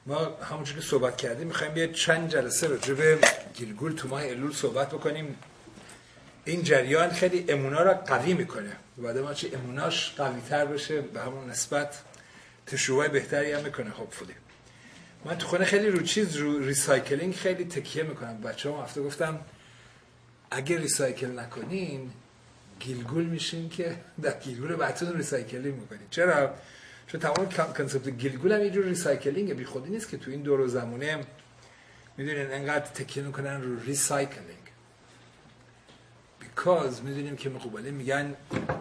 ما همونجور که صحبت کردیم میخوایم یه چند جلسه راجع به گیلگول تو ماه الول صحبت بکنیم. این جریان خیلی امونا را قوی میکنه و بعد ما چه اموناش قوی تر بشه به همون نسبت تشویق بهتری هم میکنه. خب فولی من تو خونه خیلی رو ریسایکلینگ خیلی تکیه میکنم. بچه‌ها هفته گفتم اگه ریسایکل نکنین گیلگول میشین که در گیلگول بعدتون ریسایکلینگ میکنین. چرا؟ چون تمام کانسپت گیلگول هم یه جور ریسایکلینگه، بی خودی نیست که تو این دور و زمونه میدونین انقدر تکیه میکنن رو ریسایکلینگ. بیکاز میدونیم که مقابله میگن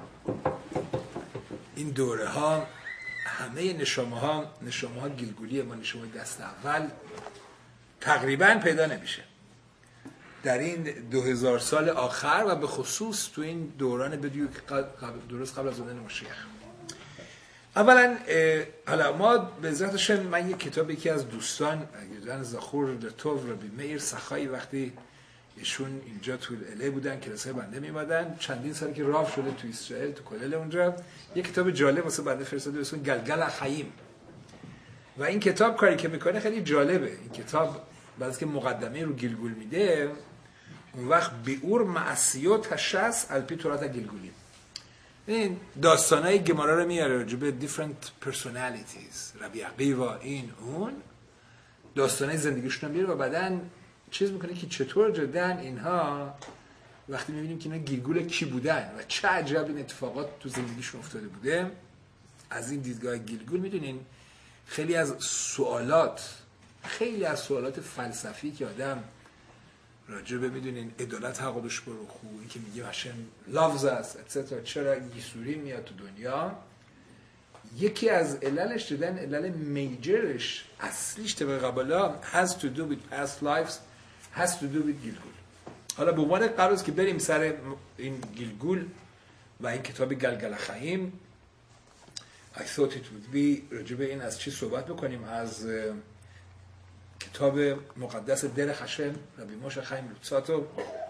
این دوره ها همه نشامه ها گیلگولیه، ما نشامه دست اول تقریبا پیدا نمیشه در این 2000 سال آخر و به خصوص تو این دوران بدیو درست قبل از اومدن مشیخ. اولا حالا ما به عزت من یک کتاب یکی از دوستان یادن زخور لطوف ربی میر سخایی وقتی ایشون اینجا تو اله بودن کلاسای بنده میمدن چندین سالی که راه شده تو اسرائیل تو کلل اونجا یک کتاب جالب واسه بنده فرستاده به اسم گلگل خیم و این کتاب کاری که میکنه خیلی جالبه. این کتاب بعد از که مقدمه رو گیلگول میده اون وقت بیور معصیات هشست الپی تورات گیلگولی این داستانای گمارا رو میاره راجع به different personalities ربی عقیوا این اون داستانای زندگیشون رو میاره و بعدن چیز میکنه که چطور جدن اینها وقتی میبینیم که اینا گیلگول کی بودن و چه عجب این اتفاقات تو زندگیشون افتاده بوده از این دیدگاه گیلگول میدونین خیلی از سوالات فلسفی که آدم راجع به میدونین عدالت حقوقش برو خوب این که میگه هاشم لافز است اتسترا چرا یسوری میاد تو دنیا یکی از عللش دیدن علل میجرش اصلیش طبق قبلا has to do with past lives has to do with گیلگول. حالا به عنوان قرار است که بریم سر این گیلگول و این کتاب گلگل خیم I thought it would be راجع به این از چی صحبت بکنیم از کتاب مقدس در خشم ربی موشه خیم لوتساتو.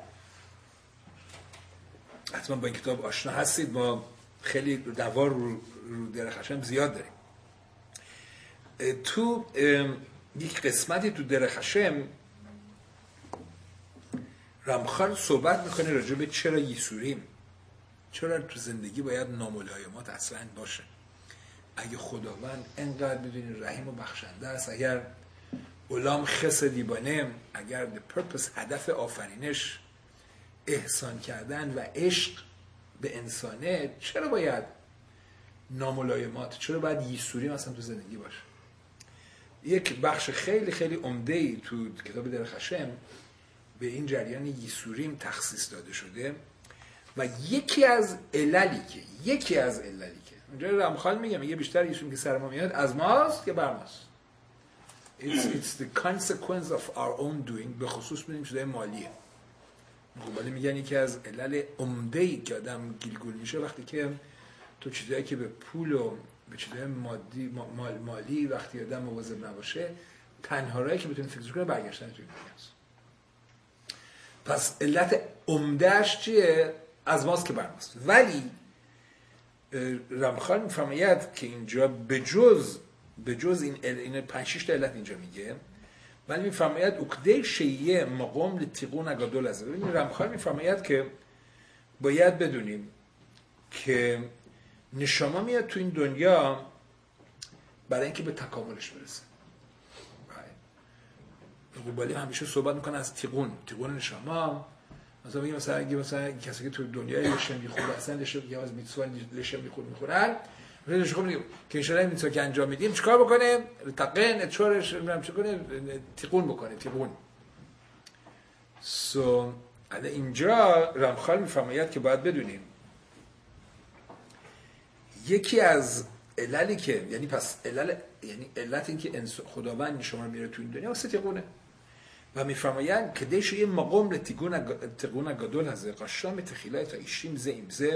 حتما با این کتاب آشنا هستید، ما خیلی دوار رو در خشم زیاد داریم. تو یک قسمتی تو در خشم رمخال صحبت میکنه راجع به چرا یسوریم، چرا تو زندگی باید ناملایمات اصلا باشه. اگه خداوند انقدر بدونی رحیم و بخشنده است، اگر علام خس دیبانه، اگر the purpose هدف آفرینش احسان کردن و عشق به انسانه، چرا باید ناملایمات، چرا باید یسوری مثلا تو زندگی باشه؟ یک بخش خیلی خیلی عمده‌ای تو کتاب در خشم به این جریان یسوریم تخصیص داده شده و یکی از عللی که اونجا رمخال میگه بیشتر یسوریم که سر ما میاد از ماست که بر ماست. It's the consequence of our own doing. به خصوص می‌بینیم شده مالیه. مقابله میگن یکی از علل عمده‌ای که آدم گیلگول میشه وقتی که تو چیزایی که به پول و به چیزای مالی وقتی آدم مواظب نباشه، تنها راهی که بتونه فکر کنه برگشتن توی دنیاست. پس علت عمده‌اش چیه؟ از ماست که بر ماست. ولی رمخال میفرماید که اینجا به جز این 5-6 تا علت اینجا میگه، ولی میفرماید اکده شیعه مقام لتیقون اگادول است. ببینید رمخال میفرماید که باید بدونیم که نشما میاد تو این دنیا برای اینکه به تکاملش برسه. قبالی همیشه صحبت میکنه از تیقون نشما. مثلا میگه مثلا کسی که تو دنیای لشم میخوره اصلا لشم یا از میتسوان لشم میخورن خب که ان شاءالله این که انجام میدیم چیکار بکنه؟ تقن اچورش نمیدونم چه کنه، تیقون بکنه. سو اینجا رمخال میفرماید که باید بدونیم یکی از عللی که یعنی علت این که خداوند شما رو میاره تو این دنیا واسه تیقونه و میفرماید که دیش یه مقام لتیقون گدول هزه قشام تخیلای تا ایشیم زه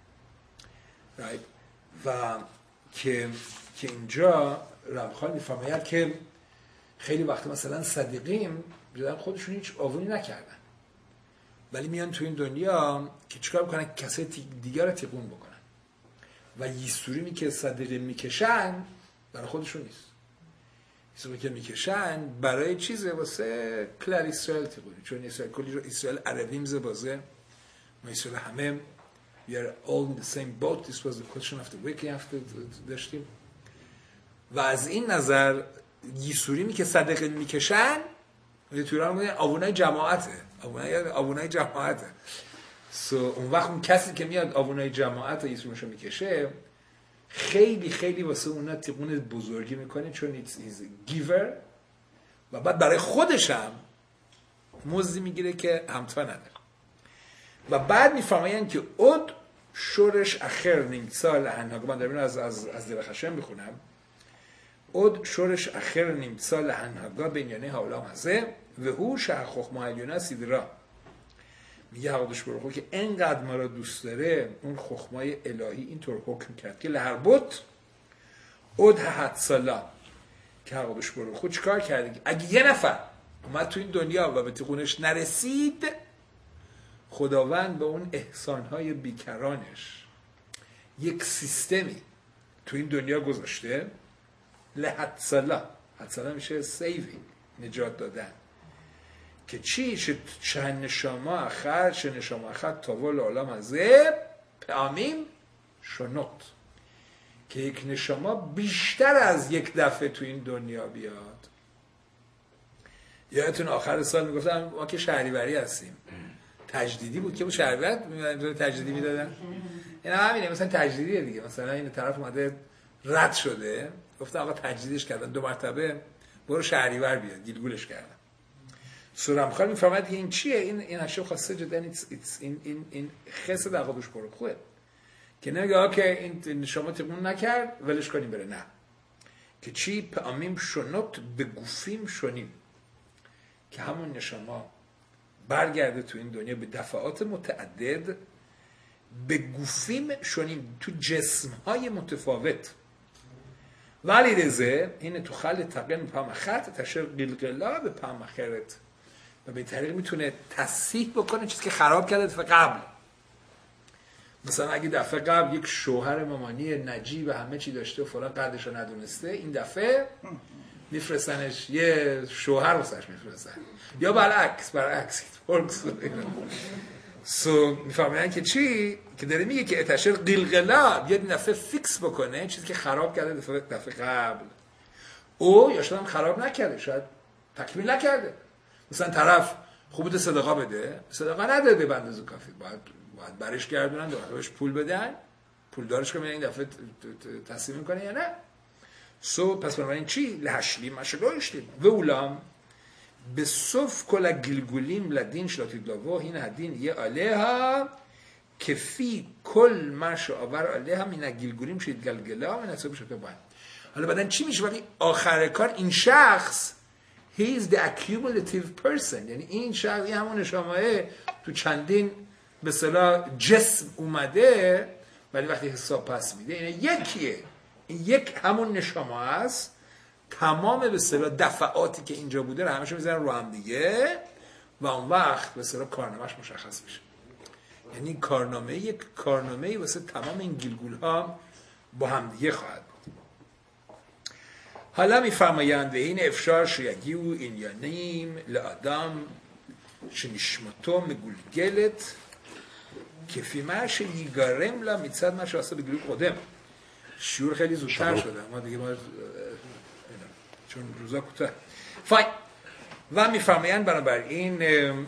و که اینجا رمخال میفرماید که خیلی وقت مثلا صدیقیم جدن خودشون هیچ آوری نکردن ولی میان تو این دنیا که چیکار بکنن کسی دیگر رو تیقون بکنن و یسوری که صدیقین میکشن برای خودشون نیست. چیزی که میکشن برای چیزه واسه کلر اسرائیل تقولی، چون اسرائیل کلی اسرائیل عربیم زبازه ما اسرائیل همه we are all in the same boat. This was the question of the week after داشتیم و از این نظر یسوری که صدقه میکشن توی ایران میگن آوونای جماعته، آوونای جماعته. اون وقت اون کسی که میاد آوونای جماعت یسوریشو میکشه خیلی خیلی واسه اونا تقون بزرگی میکنه، چون it's giver و بعد برای خودش هم مزدی میگیره که همتا نداره. و بعد میفرمایند که اود شورش اخر نیمتسا لهنهاگا، من در این از دل خشم بخونم، اود شورش اخر نیمتسا لهنهاگا بینیانه حولام هزه و هو شه خخما علیونه سیدرا. میگه حقیقتش برخو که انقدر ما را دوست داره اون خخمای الهی اینطور حکم کرد که لهربوت اود حدسالا، که حقیقتش برخو چیکار کرده؟ اگه یه نفر اومد تو این دنیا و به تقونش نرسید، خداوند به اون احسانهای بیکرانش یک سیستمی تو این دنیا گذاشته، لحدسالا، حدسالا میشه سیوینگ، نجات دادن، که چی؟ چند نشاما اخر تاول عالم ازه پامیم شنوت، که یک نشاما بیشتر از یک دفعه تو این دنیا بیاد. یادتون آخر سال میگفتم ما که شهریوری هستیم، تجدیدی بود که شهریور تجدیدی میدادن، این همینه مثلا تجدیدیه دیگه، مثلا این طرف اومده رد شده گفتن آقا تجدیدش کردن 2 مرتبه، برو شهریور بیاد، گیلگولش کردن. سورمخال میفهمد که این چیه، این هشم خواسته جدن این خسه در خودش برو خوبه که نگه ها که این شما تقون نکرد ولش کنیم بره، نه، که چی؟ پامیم شنوت به گوفیم شنیم، که همون نشما برگرده تو این دنیا به دفعات متعدد، به گوفیم شنیم، تو جسمهای متفاوت. ولی رزه این تو خل تقن پامخت تشر قلقلا به پامخرت، و به این طریق میتونه تصحیح بکنه چیزی که خراب کرده دفعه قبل. مثلا اگه دفعه قبل یک شوهر مامانی نجیب و همه چی داشته و فلان قدرش رو ندونسته، این دفعه میفرستنش یه شوهر واسش میفرستن، یا برعکس میفهمن که چی؟ که داره میگه که اتشر قلقلا بیاد این دفعه فیکس بکنه چیزی که خراب کرده دفعه قبل، او یا شاید هم خراب نکرده، شاید تکمیل نکرده. مثلا طرف خوب بوده صدقه بده، صدقه نداده به اندازه کافی، باید برش گردونن، دوباره بهش پول بدن، پول دارش که این دفعه تسلیم میکنه یا نه. پس بنابراین چی؟ لحشلیم مشلوشتیم و اولام به صف کل گلگولیم لدین شلاتید لاوه این هدین یه علیها که فی کل مش آور علیها این گلگولیم شید گلگلا و نصب شده باید. حالا بعدن چی میشه؟ ولی آخر کار این شخص he is the accumulative person، یعنی این شخص این همون نشامه تو چندین به اصطلاح جسم اومده، ولی وقتی حساب پس میده این یکیه، این یک همون نشامه است، تمام به اصطلاح دفعاتی که اینجا بوده رو همشون میذارن رو هم دیگه و اون وقت به اصطلاح کارنامه‌اش مشخص میشه. یعنی یک کارنامه‌ای واسه تمام این گلگول ها با هم دیگه خواهد بود. حالا میفرمایند این افشار شیگی و این یانیم لآدم شنشمتو مگولگلت کفی مرش یگارم لا میتصد مرش واسه بگلو قدم. شعور خیلی زودتر شده ما دیگه چون روزا کوتاه. فاین. و میفرمایند بنابراین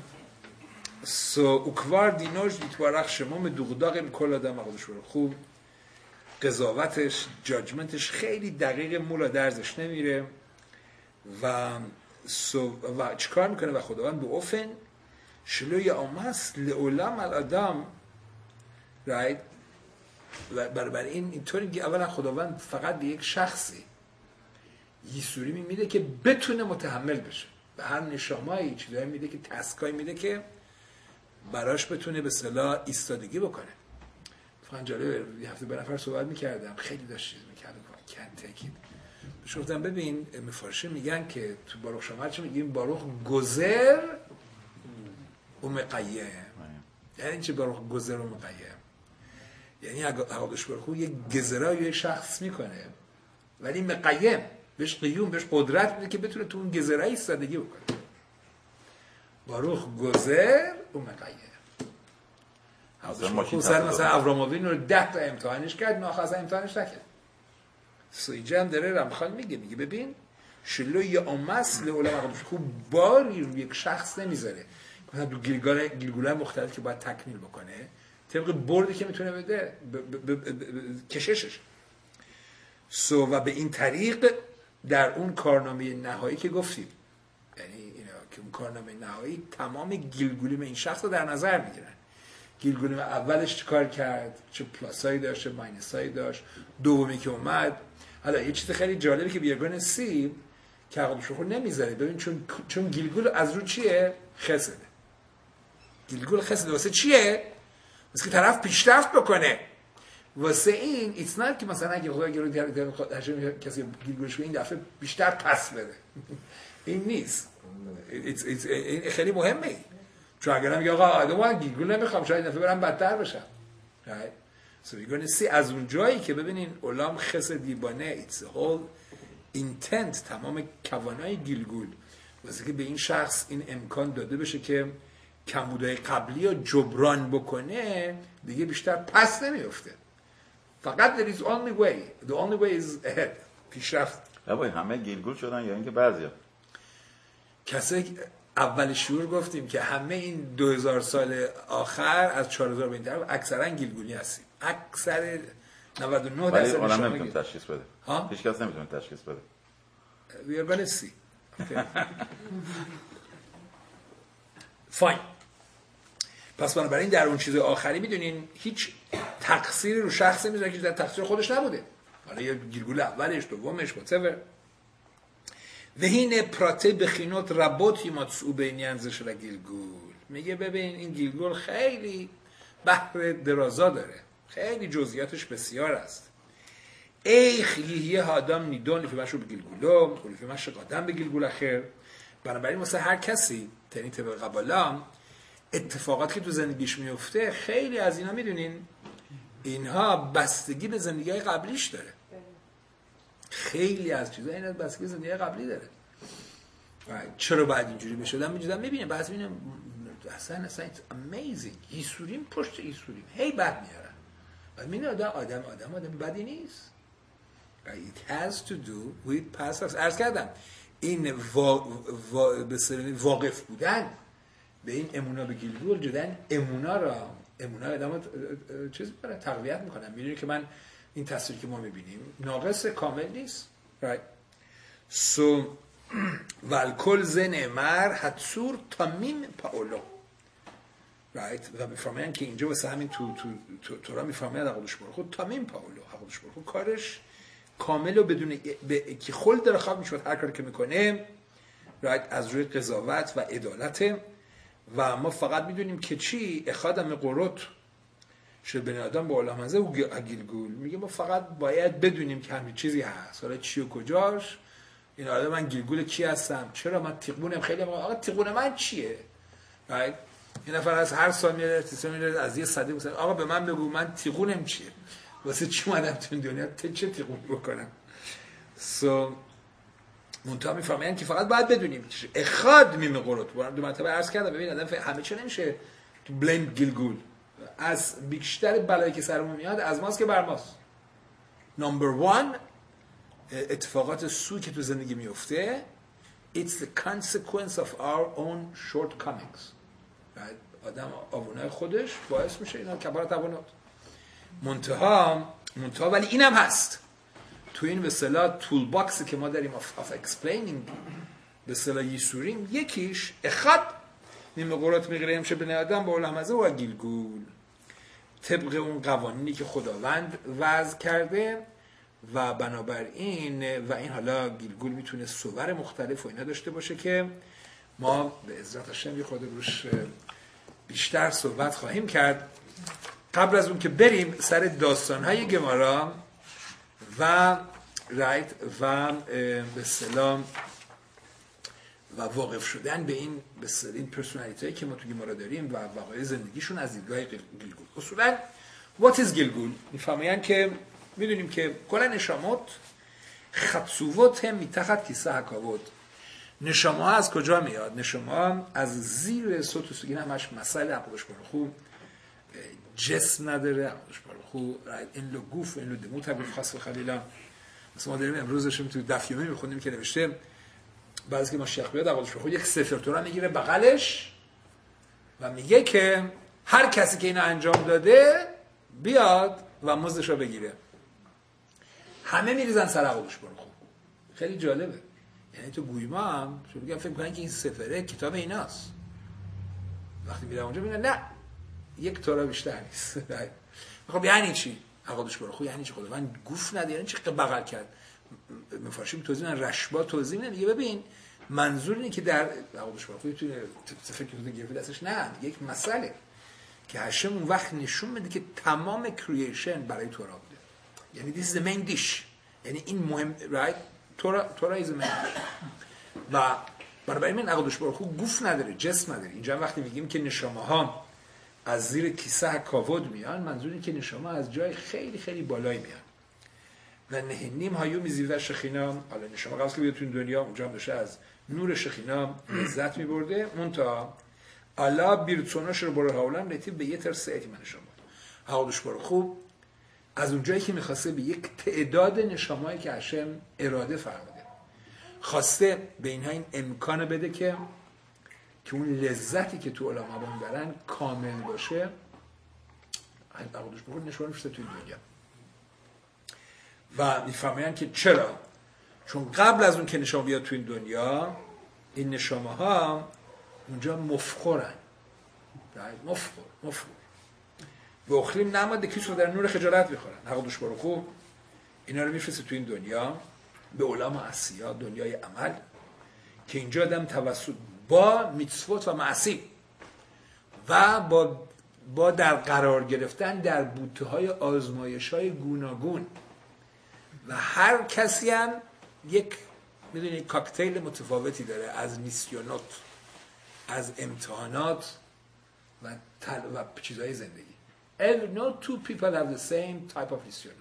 اوکوار دینوش دیتوارخ شما مدوغداغ کل آدم خودش برو خوب، قضاوتش جاجمنتش خیلی دقیق، مولا درزش نمیره و چیکار میکنه و خداوند به اوفن شلوی آمست لعولم الادم رایت. و برای اینطوری که اولا خداوند فقط به یک شخصی یسوری میده که بتونه متحمل بشه، به هر نشامایی چیزایی میده که تسکایی میده که براش بتونه به اصطلاح ایستادگی بکنه. فنجاله یه هفته به نفر صحبت میکردم، خیلی داشت چیز میکرد کنتکی بهش گفتم ببین مفارشی میگن که تو باروخ شمار چه میگیم؟ باروخ گذر و مقیم. یعنی چه باروخ گذر و مقیم؟ یعنی حقادش برخو یک گذرای یک شخص میکنه ولی مقیم بهش قیوم، بهش قدرت میده که بتونه تو اون گذره ایستادگی بکنه. باروخ گذر و مقیر. مثلا ابرامووین رو 10 تا امتحانش کرد، ناخواست امتحانش نکرد. اینجا هم داره رمخان میگه ببین شلو یه آمس لعلم خوب باری رو یک شخص نمیذاره مثلا دو گیلگوله مختلف که باید تکمیل بکنه طبق بردی که میتونه بده کششش. و به این طریق در اون کارنامه نهایی که گفتیم، یعنی اینا که اون کارنامه نهایی تمام گیلگولیم این شخص رو در نظر میگیرن. گیلگولیم اولش چه کار کرد، چه پلاسایی داشت، چه ماینسایی داشت، دومی که اومد. حالا یه چیز خیلی جالبی که بیرگان سی که عقبش رو نمیذاره، ببین چون گیلگول از رو چیه؟ خسده. گیلگول خسده واسه چیه؟ واسه که طرف پیشرفت بکنه. واسه این ایتس نات که مثلا اگه خدا گیرو کسی گیلگولش این دفعه بیشتر پس بده. این نیست. این خیلی مهمه. چون اگر میگه آقا آدم گیلگول نمیخوام شاید دفعه برم بدتر بشم. So we're going to see از اون جایی که ببینین علام خسد دیبانه it's the whole intent تمام کوانای گیلگول واسه که به این شخص این امکان داده بشه که کمبودهای قبلی رو جبران بکنه، دیگه بیشتر پس نمیفته. فقط there is only way. The only way is ahead. پیشرفت. همه گیلگول شدن یا اینکه بعضیا؟ کسایی اول شعور گفتیم که همه این 2000 سال آخر از 4000 به این طرف اکثرا گیلگولی هستیم. اکثر 99% ولی اونم نمیتونه تشخیص بده. هیچ کس نمیتونه تشخیص بده. We are going to see. Okay. Fine. پس بنابراین در اون چیز آخری میدونین هیچ تقصیری رو شخص نمیذاره که در تقصیر خودش نبوده. حالا یه گیلگول اولش، دومش، whatever. وهین پراته بخینوت ربوتی ماتسو بینیانزش را گیلگول. میگه ببین این گیلگول خیلی بحر درازا داره. خیلی جزئیاتش بسیار است. ایخ یه آدم نیدون لیفیمش رو به گیلگولو و لیفیمش قادم به گیلگول اخر. بنابراین مثلا هر کسی تنی طبق قبالام اتفاقات که تو زندگیش میفته خیلی از اینا میدونین اینها بستگی به زندگی قبلیش داره. خیلی از چیزا اینا بستگی به زندگی قبلی داره. چرا باید اینجوری بشه؟ می‌جدم میبینه بعضی میبینه اصلا it's amazing. ایسوریم پشت ایسوریم هی بد میارن. بعد میبینه آدم بدی نیست. It has to do with past. عرض کردم این واقف بودن به این امونا به گیلگول جدن امونا آدمو چیز میکنن تقویت میکنن. میدونی که من این تصویر که ما میبینیم ناقص کامل نیست. right so والکل زن مر حتسور تامیم پاولو. right و میفهمن که اینجا واسه همین تو را میفهمن عقلش برو خود تامیم پاولو عقلش برو خود کارش کامل و بدون که خل داره خواب میشود هر کاری که میکنه right از روی قضاوت و عدالت. و ما فقط میدونیم که چی اخادم قرط شد بنی آدم با علامزه و گیلگول میگه ما فقط باید بدونیم که همین چیزی هست. حالا چی و کجاش این آدم من گیلگول کی هستم، چرا من تیغونم، خیلی آقا تیغون من چیه. right این نفر از هر سال میره از یه صدی مثلا آقا به من بگو من تیغونم چیه، واسه چی اومدم تو دنیا چه تیغون بکنم. منتها میفهمن که فقط باید بدونیم اخاد میم قرط. دو مرتبه عرض کردم ببین آدم همه چی نمیشه تو بلیم گیلگول. از بیشتر بلایی که سرمون میاد از ماست که بر ماست. نمبر 1 اتفاقات سوی که تو زندگی میفته it's the consequence of our own shortcomings. آدم آوونای خودش باعث میشه اینا کبارت آوونات. منتها ولی اینم هست تو این به اصطلاح تول باکسی که ما داریم of explaining به اصطلاح یسوریم یکیش اخاد نیم قرات میگیره میشه به آدم با لحمزه و گیلگول طبق اون قوانینی که خداوند وضع کرده و بنابراین و این حالا گیلگول میتونه صور مختلف و اینا داشته باشه که ما به عزت هاشم یه خود روش بیشتر صحبت خواهیم کرد. قبل از اون که بریم سر داستان‌های گمارا و به اصطلاح و واقف شدن به این پرسونالیتی که ما تو گمارا داریم و واقعی زندگیشون از دیدگاه گیلگول. اصولا what is گیلگول؟ میفهمین که میدونیم که کلا نشامت خطسووت هم میتخت کیسه حکاوت. نشامه ها از کجا میاد؟ نشامه ها از زیر صوت و سگین همش مسئله عقلش برخو جسم نداره. عقلش برخو این لو گوف این لو دموت هم خاص و خلیلا. مثلا ما داریم امروزشم تو دفیومی میخونیم که نوشته بعضی که ماشیخ بیاد عقلش برخو یک سفر تورا میگیره بغلش و میگه که هر کسی که اینو انجام داده بیاد و مزدش رو بگیره. همه میریزن سر عقلش برخو. خیلی جالبه. یعنی تو گویما هم شو بگم فکر می‌کنن که این سفره کتاب ایناست. وقتی میرم اونجا میگن نه یک تورا بیشتر نیست. خب یعنی چی؟ عقلش برخو یعنی چی؟ خداوند گوف نده یعنی چی بغل کرد؟ مفارشیم توضیح میدن رشبا توضیح میدن میگه ببین منظور اینه که در عقلش برخو تو فکر کنید گرفت دستش نه یک مسئله که هاشم اون وقت نشون میده که تمام کریشن برای تورا بوده. یعنی this is the main dish. یعنی این مهم right تورا is the main dish. و برای من عقلش برخو گوف نداره جسم نداره. اینجا وقتی میگیم که نشامه ها از زیر کیسه کاود میان منظور اینه که نشامه از جای خیلی خیلی بالایی میان و نهنیم هایو میزیده شخینا. حالا نشامه قبل که بیاد تو این دنیا اونجا هم داشته از نور شخینا لذت میبرده منتها الا بیرتوناش رو برای حولم رتیب به یه تر سعیتی من نشامه عقلش برخو از اونجایی که میخواسته به یک تعداد نشامه‌ای که هاشم اراده فرموده خواسته به اینها این امکان بده که اون لذتی که تو علما میبرن کامل باشه. عقلش برخو نشونه میشه تو این دنیا و میفهمن که چرا؟ چون قبل از اون که نشامه بیاد تو این دنیا این نشامه ها اونجا مفخورن. مفخور و اخریم نماده کیش رو در نور خجالت بخورن. عقلش برخو اینا رو میفرسته تو این دنیا به علما اسیا دنیای عمل که اینجا آدم توسط با میتسوت و معصی و با در قرار گرفتن در بوته‌های آزمایش‌های گوناگون و هر کسی هم یک میدونی کاکتیل متفاوتی داره از میسیونات از امتحانات و چیزهای زندگی. No two people have the same type of میسیونات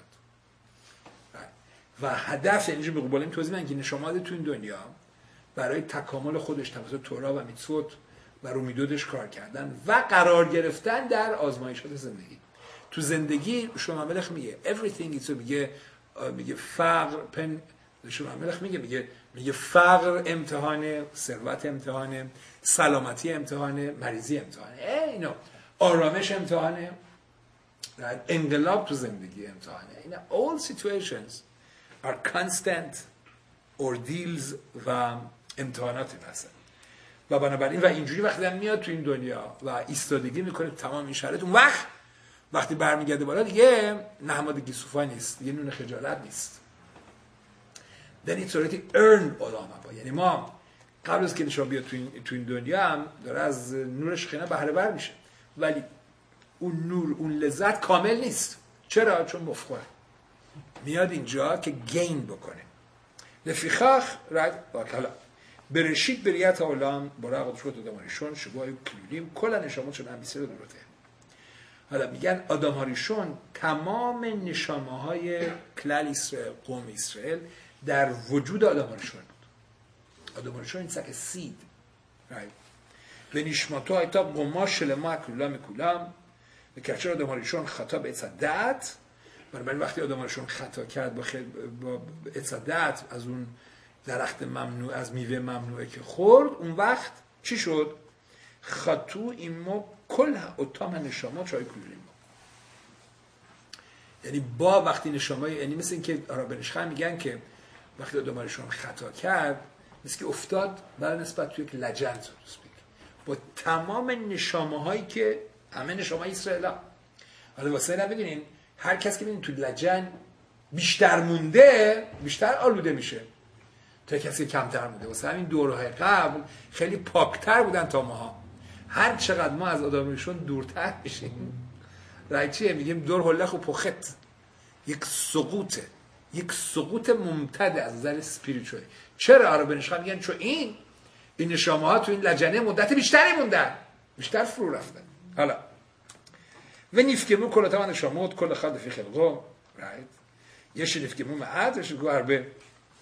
و هدف یعنی به قبول این توضیح من که نشامه تو این دنیا برای تکامل خودش توسط تورا و میتسوت و رومیدودش کار کردن و قرار گرفتن در آزمایشات زندگی. تو زندگی شما ملخ میگه everything is میگه فقر شما ملخ میگه فقر امتحانه، ثروت امتحانه، سلامتی امتحانه، مریضی امتحانه، اینا آرامش امتحانه، انقلاب تو زندگی امتحانه. اینا all situations are constant ordeals و امتحاناتی هستن و بنابراین و اینجوری وقتی میاد تو این دنیا و ایستادگی میکنه تمام این شرایط اون وقتی برمیگرده بالا دیگه نحماد گیسوفا نیست دیگه نون خجالت نیست. در این صورتی earn علامه یعنی ما قبل از که نشان بیاد تو این دنیا هم داره از نور شخینا بهره بر میشه ولی اون نور اون لذت کامل نیست. چرا؟ چون مفخوره میاد اینجا که گین بکنه. لفیخاخ رد حالا برشید بریت عالم برای عقد شد آدماریشون شبای کلیلیم کلا نشامات شدن بیسر رو دروته. حالا میگن آدماریشون تمام نشامه های کلال اسرائیل قوم اسرائیل در وجود آدماریشون بود. آدماریشون این سک سید به نشماتو ایتا قماش شلما اکلولام کلام به کچر آدماریشون خطا به اتصدت بنابراین وقتی آدماریشون خطا کرد با اتصدت از اون درخت ممنوع از میوه ممنوعه که خورد اون وقت چی شد؟ خطو ایما کل اتام نشامات چای کلولیم یعنی با وقتی نشامه یعنی مثل این که آرابنشخه میگن که وقتی آدماریشون خطا کرد مثل که افتاد برای نسبت توی یک لجند با تمام نشامه هایی که همه نشامه اسرائیل ها. حالا واسه اینا بگیرین هر کس که ببینید تو لجن بیشتر مونده بیشتر آلوده میشه تا کسی کمتر مونده. واسه همین دورهای قبل خیلی پاکتر بودن تا ماها. هر چقدر ما از آدمشون دورتر میشیم رایچیه میگیم دور هلخ و پخت یک سقوط ممتد از نظر اسپریچوال. چرا آرابنشخه میگن چون این نشامه ها تو این لجنه مدت بیشتری موندن بیشتر فرو رفتن. حالا و نیفکمو کلاتمان نشامات کل خالد فی خلقو رایت یه نفکمو معد یه گوهر به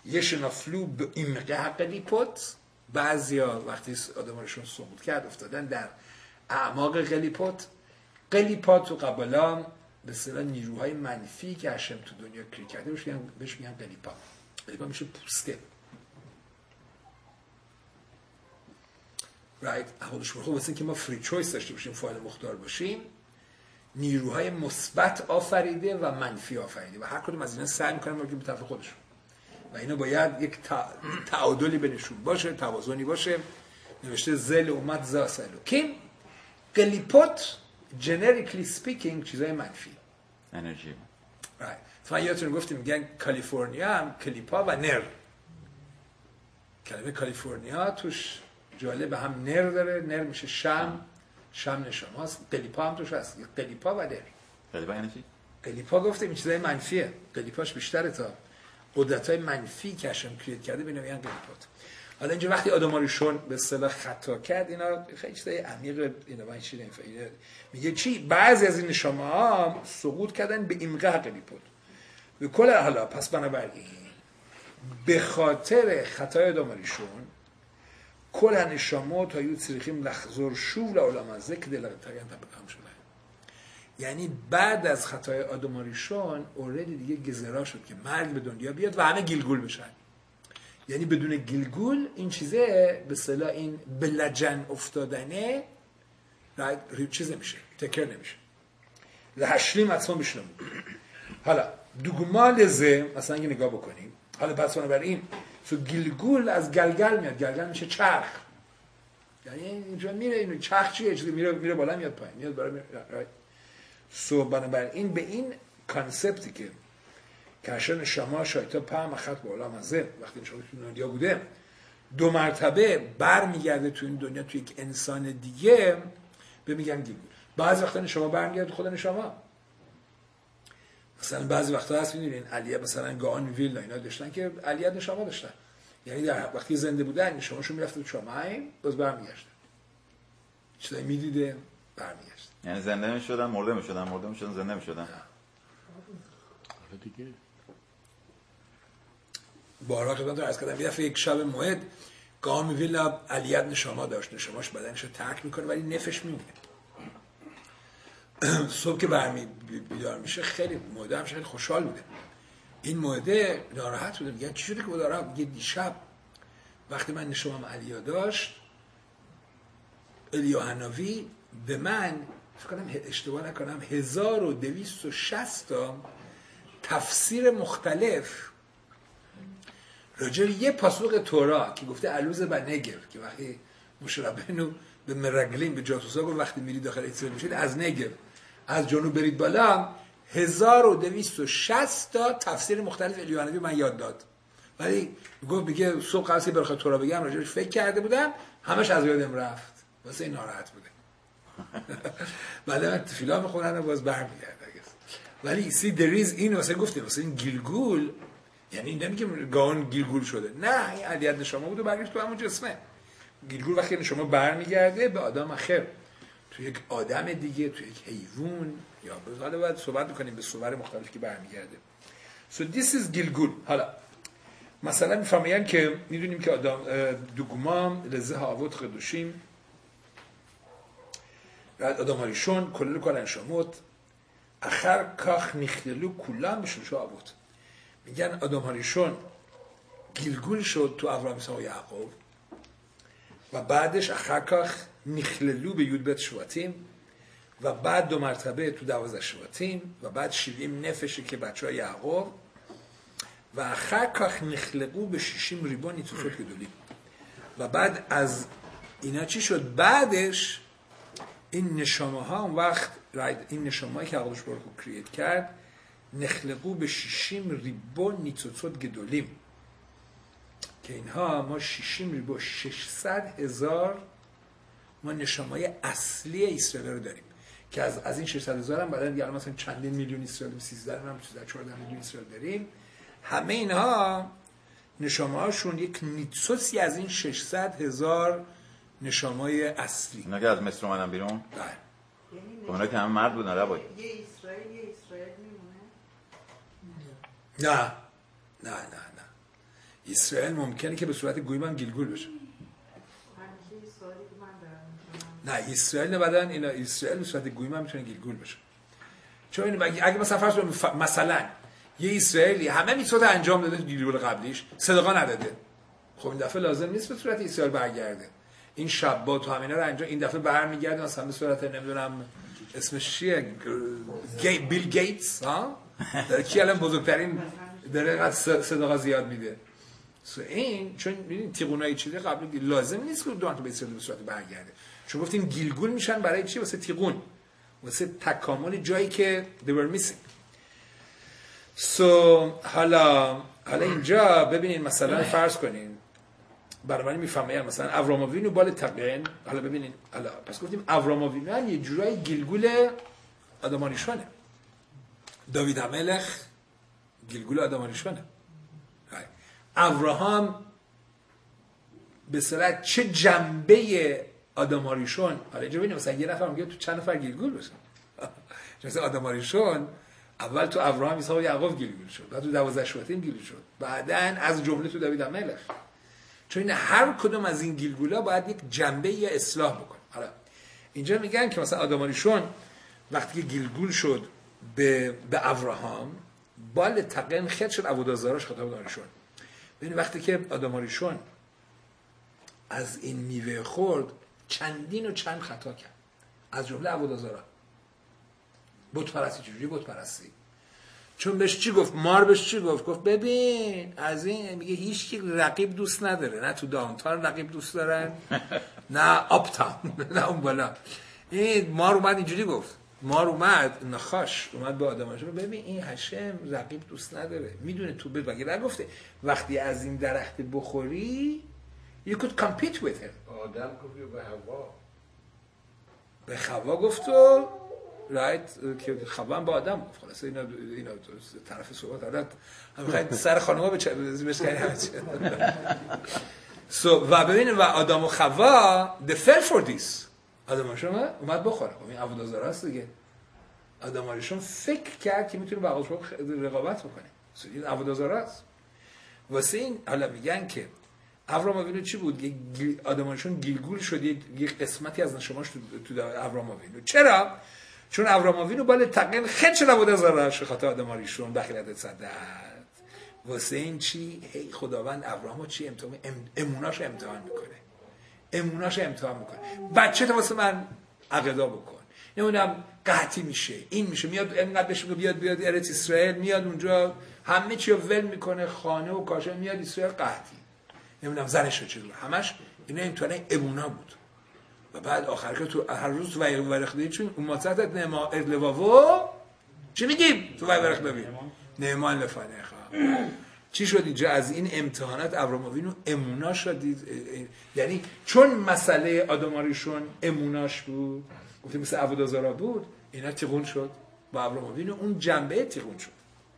یه نفلو به ایمقه قلیپوت، بعضیا وقتی آدمارشون سقوط کرد افتادن در اعماق قلیپوت. قلیپات و قبلا به اصطلاح نیروهای منفی که هشم تو دنیا کری کرده بهش میگن قلیپا. قلیپا میشه پوسته. رایت خودش برخواه واسه که ما فری چویس داشته باشیم، فاعل مختار باشیم، نیروهای مثبت آفریده و منفی آفریده و هر کدوم از اینا سعی میکنن ما به طرف خودشون و اینا باید یک تعادلی بینشون باشه، توازنی باشه. نوشته زل اومد زاسلو کیم قلیپوت generically speaking چیزای منفی، انرژی. تو من یادتون گفتیم میگن کالیفرنیا هم کلیپا و نر. کلمه کالیفرنیا توش جالب هم نر داره، نر میشه شم نشاناست. قلیپا هم توش هست، قلیپا و نر. قلیپا یعنی چی؟ قلیپا گفتیم این چیزای منفیه، قلیپاش بیشتره تا قدرت‌های منفی که هشم کریت کرده ببینم میگن قلیپات. حالا اینجا وقتی آدم‌هاشون به اصطلاح خطا کرد، اینا خیلی چیزای عمیق اینا من چی نمی‌فهمم. میگه چی؟ بعضی از این نشامه‌ها سقوط کردن به ایمقه قلیپات. به کل حالا پس بنابراین به خاطر خطای آدم‌هاشون کل نشامه تا یود سریخیم لحظور شوف لعلم ذکر دلتاین تبقام شده. یعنی بعد از خطای آدم‌هاشون اوردی دیگه گزرا شد که مرگ به دنیا بیاد و همه گیلگول بشن. یعنی بدون گیلگول این چیزه به اصطلاح این به لجن افتادنه چیز نمیشه، تکرار نمیشه. لحشلیم اصلا بشنم. حالا دوگمال زه مثلا اگه نگاه بکنیم، حالا پس بنابراین تو گیلگول از گلگل میاد، گلگل میشه چرخ. یعنی اینجا میره اینو چرخ چیه؟ چیزی میره بالا میاد پایین، میاد بالا میاد. سو بنابراین به این کانسپتی که کاشن شما شایتا پام خط بالا مزه وقتی شما تو دنیا بوده دو مرتبه برمیگرده تو این دنیا تو یک انسان دیگه به میگن گیلگول. بعضی وقتا شما برمیگرده خود شما. مثلا بعضی وقتا هست می‌بینین علیه مثلا گان ویل اینا داشتن که علیه نشما داشتن، یعنی در وقتی زنده بودن نشماشون میرفت تو شمایم باز برمیگشت، چیزایی میدیده برمیگشت. یعنی زنده میشدن مرده میشدن زنده میشدن. دیگه بارها خدمتتون عرض کردم یه دفعه یک شب موعد گان ویل علیه نشما داشت، نشماش بدنشو ترک میکنه ولی نفش میمونه. صبح که بیدار میشه خیلی مودم خیلی خوشحال بوده. این موده ناراحت بوده، میگن چی شده که دارم؟ میگه دیشب وقتی من نشمام علیا داشت الیا حناوی به من فکر کنم اشتباه نکنم 1260 تا تفسیر مختلف راجع به یه پاسوق تورا که گفته علوز و نگر که وقتی مشربینو به مرگلین به جاتوسا گفت وقتی میری داخل اسرائیل میشید از نگر از جنوب برید بالا 1260 تا تفسیر مختلف الیوانوی من یاد داد. ولی گفت میگه صبح قبل از که برخواد تورا بگم راجعش فکر کرده بودم همش از یادم رفت واسه این ناراحت بوده. بعد من فیلم میخونن و باز برمیگرده. ولی سی دریز این واسه گفته واسه این گیلگول، یعنی نمیگه گان گیلگول شده، نه این علیت نشما بود و برگشت تو همون جسمه. گیلگول وقتی نشما برمیگرده به آدم آخر، تو یک آدم دیگه، تو یک حیوان، یا حالا باید صحبت میکنیم به صور مختلفی که برمیگرده. So this is گیلگول. حالا مثلا میفهمیم که میدونیم که آدم دوگمام لزه هاوت قدوشیم آدم هاریشون کلل کلن شموت اخر کاخ نیختلو کلان بشوشو آبود. میگن آدم هاریشون گیلگول شد تو ابراهیم اسحاق و یعقوب و بعدش اخر کاخ نیختلو به یود بیت شواتیم و بعد 2 مرتبه تو 12 شواتیم و بعد 70 نفشه که بچه های یعقوب و اخر کاخ نخلقو به 60 ریبون نیتوفت گدولی. و بعد از اینا چی شد؟ بعدش این نشامه ها اون وقت این نشامه هایی که عقلش برخو کریت کرد نخلقو به 60 ریبون نیتوفت گدولیم که اینها ما 60 ریبون 600,000 ما نشامه های اصلی اسرائیل رو داریم که از این 600,000 هم بعدن دیگه مثلا چندین میلیون اسرائیل 13 هم 14 میلیون اسرائیل داریم. همه اینها نشامه هاشون یک نیتسوسی از این 600,000 نشامه های اصلی. اینا که از مصر اومدن بیرون؟ بله. اونا که همه مرد بودن ربایی. یه اسرائیل میمونه؟ نه اسرائیل ممکنه که به صورت گویم هم گیلگول بشه. نه اسرائیل نبادن اینا، اسرائیل به صورت گویم هم میتونه گیلگول بشه. چون اگه مثلا فرض کنیم مثلا یه اسرائیلی همه میتونه انجام داده گیلگول قبلیش صدقه نداده، خب این دفعه لازم نیست به صورت اسرائیل برگرده. این شبات و همینا رو انجام این دفعه برمیگرده مثلا به صورت نمیدونم اسمش چیه، بیل گیتس ها داره کی الان بزرگترین داره صدقه زیاد میده. این چون ببین تیغونای چیزی قبل لازم نیست که دو تا به صورت برگرده، چون گفتیم گیلگول میشن برای چی؟ واسه تیغون، واسه تکامل جایی که they were missing. حالا اینجا ببینید مثلا فرض کنین برای من میفهمه مثلا ابراموینو بال تقین. حالا ببینید حالا پس گفتیم ابراموینو یه جورایی گیلگول آدمانیشونه، داوید الملک گیلگول آدمانیشونه، ابراهام به صورت چه جنبه آدماریشون. حالا اینجا ببینیم مثلا یه نفر میگه تو چند نفر گیلگول بشه. مثلا آدماریشون اول تو ابراهام اسحاق و یعقوب گیلگول شد، بعد تو 12 شباطیم گیلگول شد، بعدن از جمله تو داوید الملک. چون این هر کدوم از این گیلگولا باید یک جنبه یا اصلاح بکنه. حالا اینجا میگن که مثلا آدماریشون وقتی که گیلگول شد به ابراهام بال تقین خط شد عبودازاراش خطاب دارشون. ببین وقتی که آدماریشون از این میوه خورد چندین و چند خطا کرد، از جمله عبودازارا. بت پرستی. چجوری بت پرستی؟ چون بهش چی گفت؟ مار بهش چی گفت؟ گفت ببین از این میگه هیچ کی رقیب دوست نداره، نه تو داونتاون رقیب دوست دارن نه آپتاون نه اون بالا. این مار اومد اینجوری گفت، مار اومد نخاش اومد به آدماش ببین این هشم رقیب دوست نداره، میدونه تو بد مگه نگفته وقتی از این درخت بخوری you could compete with him. آدم گفت به حوا، به خوا گفت و رایت که خوا هم با آدم گفت. خلاص اینا طرف صحبت حالت هم میخواید سر خانوما بهش کنی همه چی. و ببینید و آدم و خوا they fell for this. آدماشون اومد بخوره. این عبودازار هست دیگه. آدماشون فکر کرد که میتونه با آقاشون رقابت بکنه. این عبودازار هست. واسه این حالا میگن که ابراموینو چی بود؟ آدماشون گیلگول شد یک قسمتی از نشماش تو ابراموینو. چرا؟ چون ابراموینو بال تقین خد شده بود از راش خاطر آدماریشون دخیلت صدت. واسه این چی؟ هی خداوند ابراهامو چی اموناشو امتحان میکنه. اموناشو امتحان میکنه. بچه تو واسه من عقیده بکن. نمیدونم قحطی میشه، این میشه، میاد انقدر بشه بیاد ارت اسرائیل، میاد اونجا همه چی رو ول میکنه، خانه و کاشه، میاد اسرائیل قحطی. نمیدونم زنش رو چیزی همش اینا امتحان امونا بود. و بعد آخر که تو هر روز تو ورخدی چون اون ماتت نما ادلواو چی میگیم تو ورخدی نمان لفنخ چی شد اینجا از این امتحانات ابراموینو امونا شدید. یعنی چون مسئله آدماریشون اموناش بود، گفتیم مثل عبودازارا بود، اینا تیغون شد با ابراموینو، اون جنبه تیغون شد،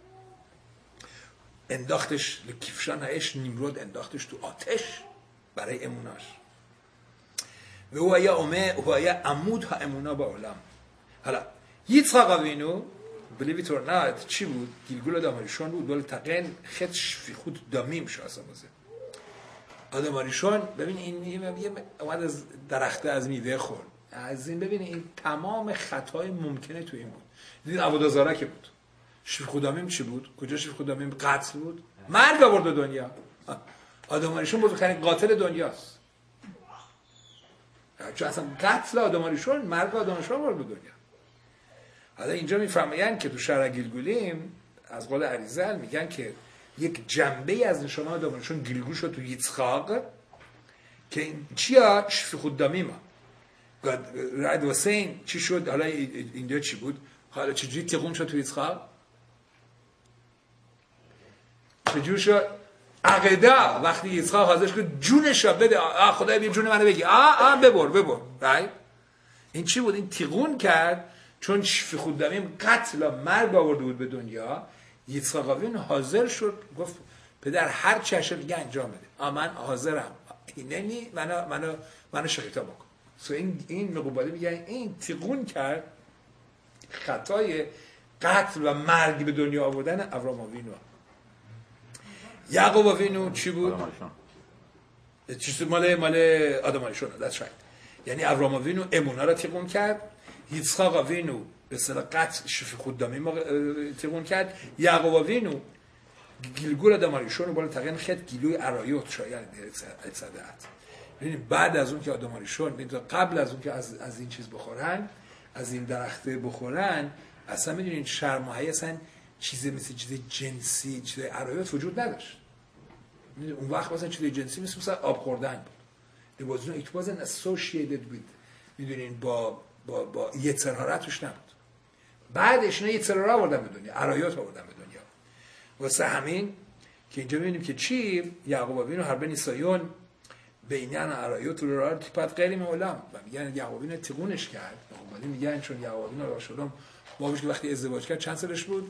انداختش لکیفشان هایش نیمرود انداختش تو آتش برای اموناش. و او یا عمود ها امونا با علم. حالا ییtzchak اوینو believe it or not چی بود؟ گیلگول آدماریشون بود. دول تقین خدش فی خود دامیم شو اصلا بازه آدماریشون. ببین این اومد از درخته از میوه خورد، از این ببین این تمام خطای ممکنه تو این بود. دیدین عبودازارا که بود، شیف خودامیم چی بود؟ کجا شیف خودامیم؟ قتل بود، مرگ آورد دنیا. آدماریشون بزرگترین قاتل دنیاست، چون اصلا قتل آدماریشون مرگ آدماریشون آورد دنیا. حالا اینجا میفهمین که تو شرع گیلگولیم از قول اریزل میگن که یک جنبه از نشانه آدماریشون گیلگول شد تو ییtzchak که چیا شیف خودامیم رد واسین چی شد. حالا اینجا چی بود؟ حالا چجوری تیغون شد تو ییtzchak؟ چجوری شد؟ عقیده وقتی ییtzchak حاضر شد جونش را بده، خدای بیا جون منو بگی، ببر رایت. این چی بود؟ این تیغون کرد چون شیف خودامیم قتل مرگ آورده بود به دنیا. ییtzchak اوین حاضر شد گفت پدر هر چی هست دیگه انجام بده، من حاضرم، ایننی منو شقیتا بکن. این مقوباله میگن این تیغون کرد خطای قتل و مرگ به دنیا آوردن ابراموینو. یعقوب وینو چی بود؟ چیز مال آدمایشون. That's right. یعنی ابراهام وینو امونا را تقون کرد، یسحاق وینو به اصطلاح قطع شفی خوددامی تقون کرد، یعقوب وینو گیلگول آدمایشون رو بالا تقین خد گیلوی عرایوت شاید اتصدعت. ببینید بعد از اون که آدمایشون قبل از اون که از این چیز بخورن، از این درخته بخورن، اصلا میدونین شرماهی اصلا چیزی مثل چیز جنسی، چیز عرایوت وجود نداشت. اون وقت مثلا چیز جنسی مثل آب خوردن بود. It wasn't associated with میدونین با یترهارت توش نبود. بعدش نه یترهارت آوردن به دنیا، عرایوت آوردن به دنیا. واسه همین که اینجا میبینیم که چی یعقوب وینو هر بنی سایون بینیان عرایوت رو را تیپت غیر مولام و میگن یعقوب وینو تقونش کرد. ولی میگن چون یعقوب وینو را شلم باباش که وقتی ازدواج کرد چند سالش بود؟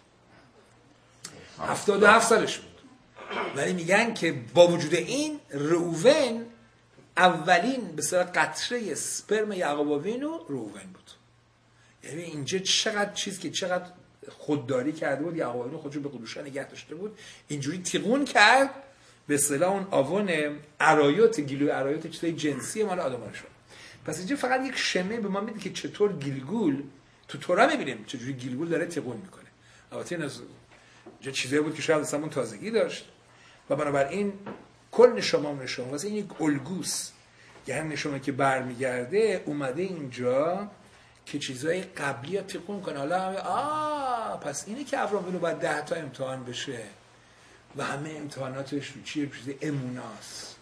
77 سالش بود. ولی میگن که با وجود این روون اولین به اصطلاح قطره سپرم یعقوب وینو روون بود. یعنی اینجا چقدر چیز که چقدر خودداری کرده بود، یعقوب وینو خودشو به قدوشه نگه داشته بود، اینجوری تیغون کرد به اصطلاح اون آون عرایوت، گیلوی عرایوت چیزای جنسی مال آدم‌ها شد. پس اینجا فقط یک شمه به ما میده که چطور گیلگول تو تورا میبینیم چجوری گیلگول داره تیغون میکنه. البته این اینجا چیزایی بود که شاید اصلا تازگی داشت و بنابراین کل نشما واسه این یک الگوست، یعنی نشما که برمیگرده اومده اینجا که چیزای قبلی ها تقون کنه. حالا پس اینه که ابراهام وینو باید 10 تا امتحان بشه و همه امتحاناتش رو چیه؟ چیز اموناست.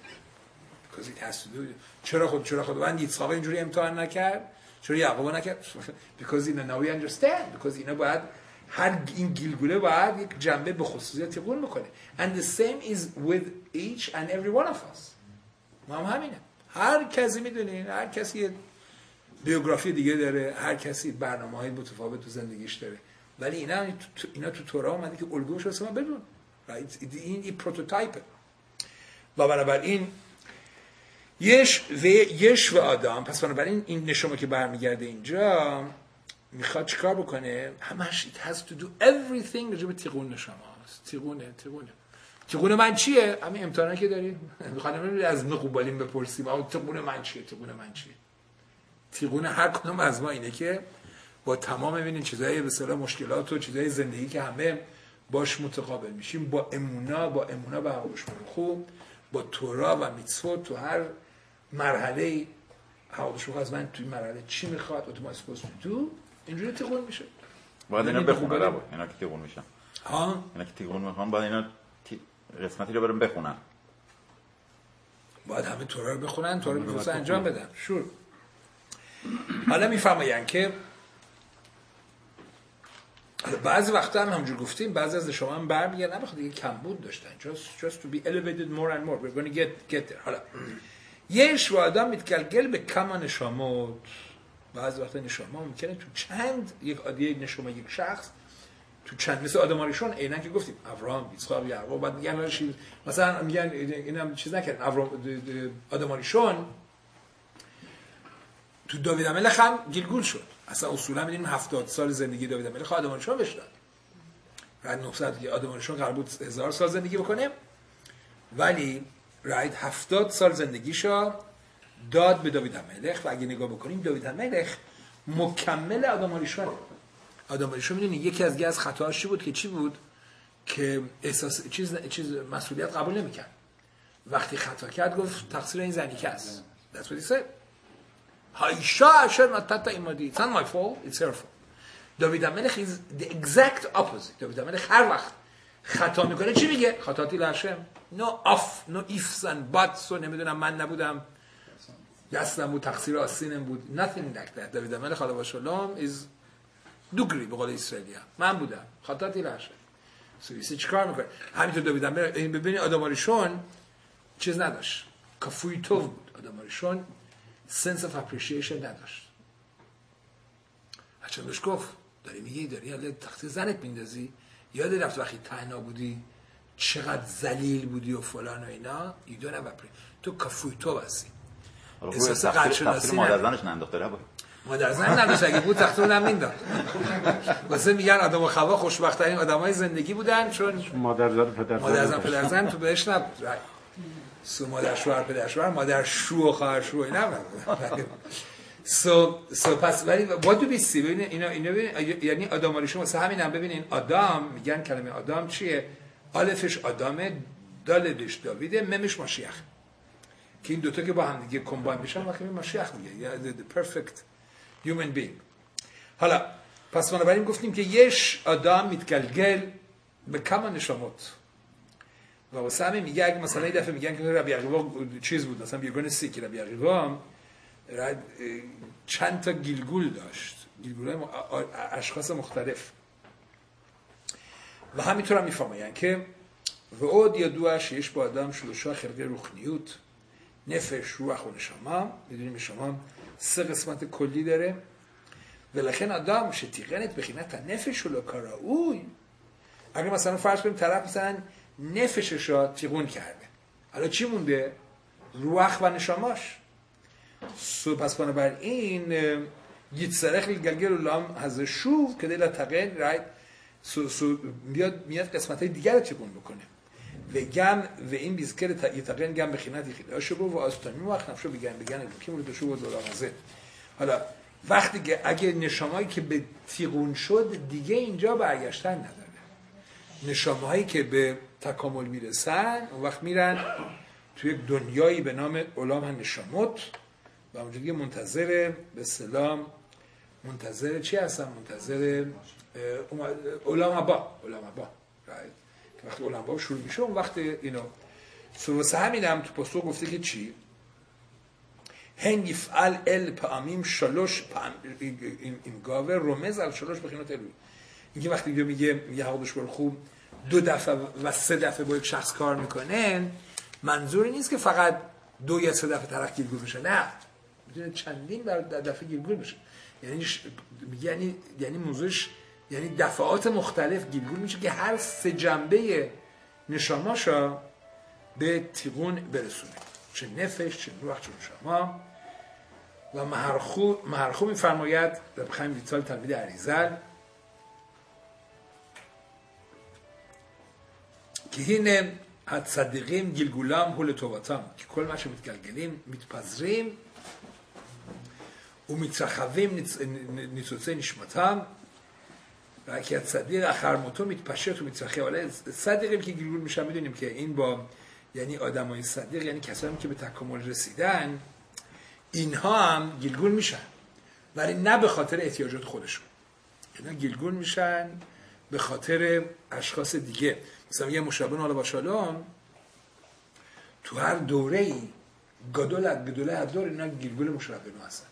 چرا خداوند یسحاق اینجوری امتحان نکرد؟ چرا یعقوب نکرد؟ because now we understand. because اینا باید هر این گیلگوله باید یک جنبه به خصوصیت تقون میکنه. and the same is with each and every one of us. ما هم همینه. هر کسی میدونین، هر کسی بیوگرافی دیگه داره، هر کسی برنامه‌های متفاوت تو زندگیش داره، ولی اینا تو تورا اومده که الگوش واسه ما بدون. این پروتوتایپ. و بنابراین یش و آدم، پس بنابراین این نشما که برمیگرده اینجا میخواد چیکار بکنه؟ همش it has to do everything راجع به تیغون نشما هست. تیغون من چیه؟ همین امتحانه که دارید میخوام از نقوبالیم بپرسیم تیغون من چیه؟ تیغون هر کدوم از ما اینه که با تمام ببینین چیزای به اصطلاح مشکلات و چیزای زندگی که همه باش متقابل میشیم، با امونا به حواش خوب، با تورا و میتسوت تو هر مرحله حواش از من توی مرحله چی میخواد و تو ما سپوس تو اینجوری تیغون میشه. باید اینا بخونن اینا که تیغون میشن. اینا که تیغون میخوان باید اینا قسمتی رو برام بخونن. باید همه تورا رو بخونن، تورا رو درست انجام بدن. شور. حالا میفهمین که بعضی وقتا هم همونجور گفتیم بعضی از شما هم برمیگردن بخاطر دیگه کمبود داشتن. just to be elevated more and more. We're going to get there. حالا یش و آدم میتکلگل به کما نشامot. بعضی وقتا نشاما ممکنه تو چند یک عادیه نشاما یک شخص تو چند مثل آدماریشون عینا که گفتیم ابراهام، یسحاق، یعقوب، بعد میگن مثلا میگن اینم چیز نکردن آدماریشون تو داوید الملک هم گیلگول شد. اصلا اصولا می‌بینیم 70 سال زندگی داوید الملک آدماریشون بهش داد. بعد 900 که آدماریشون قرار بود 1000 سال زندگی بکنه، ولی راید 70 سال زندگیشو داد به داوید الملک. و اگه نگاه بکنیم داوید الملک مکمل آدماریشون. آدماریشون می‌دونید یکی از خطاهاش بود که چی بود؟ که احساس چیز مسئولیت قبول نمی‌کرد. وقتی خطا کرد گفت تقصیر این زنی که است. That's what he said. هایشا اشر نتتا ایمادی. It's not my fault, it's her fault. داوید الملک is the exact opposite. داوید الملک هر وقت خطا میکنه چی میگه؟ خطاتی لاشم. No ifs and buts و نمیدونم من نبودم. دستم بود تقصیر آستینم بود. Nothing like that. داوید الملک خدا با شلوم is دوگری به قول اسرائیلی ها. من بودم. خطاتی لاشم. سویسی چیکار میکنه؟ همینطور داوید الملک ببینید آدماریشون چیز نداشت. کفوی تو بود. آدماریشون sense of appreciation نداشت. هرچند بهش گفت داری میگی داری تخت زنت میندازی، یاد رفت وقتی تنها بودی چقدر ذلیل بودی و فلان و اینا. تو کفوی تو هستی. احساس قدرشناسی مادر زنش ننداخته بود. مادر زن نداشت، اگه بود تختون هم مینداخت. واسه میگن آدم و خوا خوشبخت‌ترین آدمای زندگی بودن چون مادر زن پدر زن تو بهش نبود. سو مادر شوهر پدر شوهر، مادر شو و خواهر شو اینا نبود. سو پس ولی what do we see؟ ببین اینا یعنی آدم شما واسه همین هم ببینین آدم میگن کلمه آدم چیه؟ الفش آدمه، دالش داویده، ممش ماشیخ. که این دوتا که با هم دیگه کمباین میشن وقتی ماشیخ میگه the perfect human being. حالا پس بنابراین گفتیم که یش آدم میتگلگل به کما نشامت و واسه همین میگه اگه مثلا این دفعه میگن که ربی عقیبا چیز بود مثلا بیرگان سی که ربی عقیبا چند تا گیلگول داشت، گیلگول اشخاص مختلف و همینطور هم میفهمین که و اود یا دوش یش با آدم شلوشا خلقه روخنیوت نفش روح و نشما. میدونیم شما 3 قسمت کلی داره ولکن آدم شتیقنت بخینت نفش و کاراوی. اگه مثلا فرض کنیم طرف مثلا نفشش را تیغون کرده، حالا چی مونده؟ روح و نشماش. پس بنابراین یتسرخ گلگل لام از شوف که دل تقن رایت میاد قسمت‌های دیگر رو تیغون بکنه و این بیزکر یتقن گم بخینت یخیداشو و آستانی وقت نفشو بگن کی مورد شو و زلامزه. حالا وقتی که اگه نشامایی که به تیغون شد دیگه اینجا برگشتن نداره، نشامایی که به تکامل میرسن اون وقت میرن توی یک دنیایی به نام علام نشامت و اونجا دیگه منتظر به سلام منتظر چی هستن؟ منتظر علام ابا که وقتی علام ابا شروع میشه اون وقت اینو سروسه همینم تو پاسو گفته که چی؟ هن یفعل ال پامیم شلوش این گاوه رمز ال شلوش بخینات الوی. میگه وقتی میگه حقوقش بر خوب 2 دفعه و 3 دفعه با یک شخص کار میکنن، منظوری نیست که فقط 2 یا 3 دفعه طرف گیرگول بشه، نه میتونه چندین بار دفعه گیرگول بشه. یعنی موضوعش یعنی دفعات مختلف گیرگول میشه که هر 3 جنبه نشاماشا به تیغون برسونه، چه نفش چه روح چه نشاما. و مهرخو میفرماید در بخوایم ویتال تلمید عریزل که هینه هتصدقیم گلگولام هول توباتام که کل ما شمیتگلگلیم میتپذریم و میترخویم نیتوڅه نشمتام و که هتصدق اخرموتو میتپشت و میترخه. ولی صدقیم که گلگول میشن میدونیم که این با یعنی آدمای صدق یعنی کسانی که به تکامل رسیدن اینها هم گلگول میشن ولی نه به خاطر احتیاجات خودشون، اینا گلگول میشن به خاطر اشخاص دیگه. مثلا یه مشابه حالا با شالوم تو هر دوره‌ای گدوله دور اینا گلگول مشابه هستن.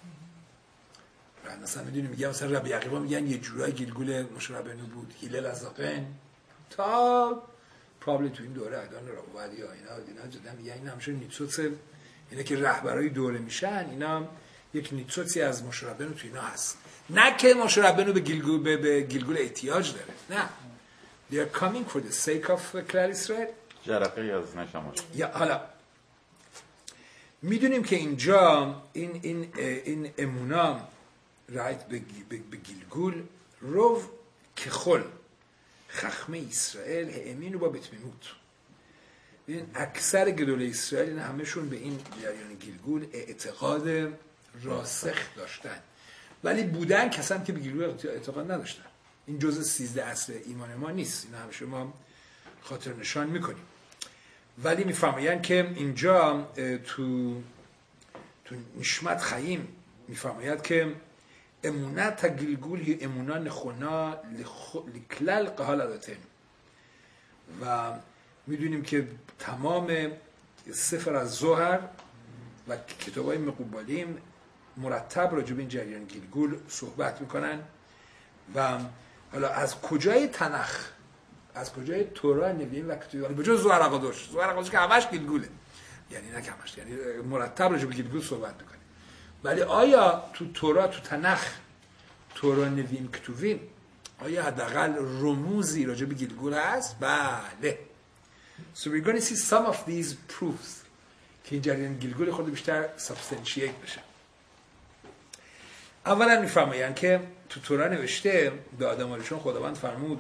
مثلا میدونیم میگم مثلا ربی عقیبا میگن یه جورای گلگول مشابه بود هیلل ازاقن تا پرابلی تو این دوره ادان راوادی ها اینا جدا میگن این همشون نیتسوتس اینا که رهبرای دوره میشن اینا یک نیتسوتسی از مشابه تو اینا هست، نه که مشابه به گلگول احتیاج داره، نه they are coming for the sake of کلار اسرائیل جرقه از نشاماش. یا حالا میدونیم که اینجا این امونا رایت به گلگول رو که خل خخمه اسرائیل امینو با بتمیموت. ببین اکثر گدوله اسرائیل همشون به این جریان گلگول اعتقاد راسخ داشتن ولی بودن کسانی که به گلگول اعتقاد نداشتن. این جزء 13 اصل ایمان ما نیست، اینا همیشه ما خاطر نشان میکنیم. ولی میفرمایند که اینجا تو نشمت خیم میفرماید که امونت گلگول هی امونا نخونا لکلل قهال عدتین. و میدونیم که تمام سفر از زهر و کتابای مقوبالیم مرتب راجع به این جریان گلگول صحبت میکنن. و حالا از کجای تنخ، از کجای تورا نویم و کتابی به جز زهر قدوش که همش گلگوله، یعنی نه همش، یعنی مرتب راجع به گلگول صحبت میکنه. ولی آیا تو تورا تو تنخ تورا نویم کتوبیم آیا حداقل رموزی راجع به گلگول هست؟ بله. So we're going to see some of these proofs که این جریان گلگول خود بیشتر substantiate بشه. اولا میفرمایند که تو تورا نوشته به آدم‌هاشون خداوند فرمود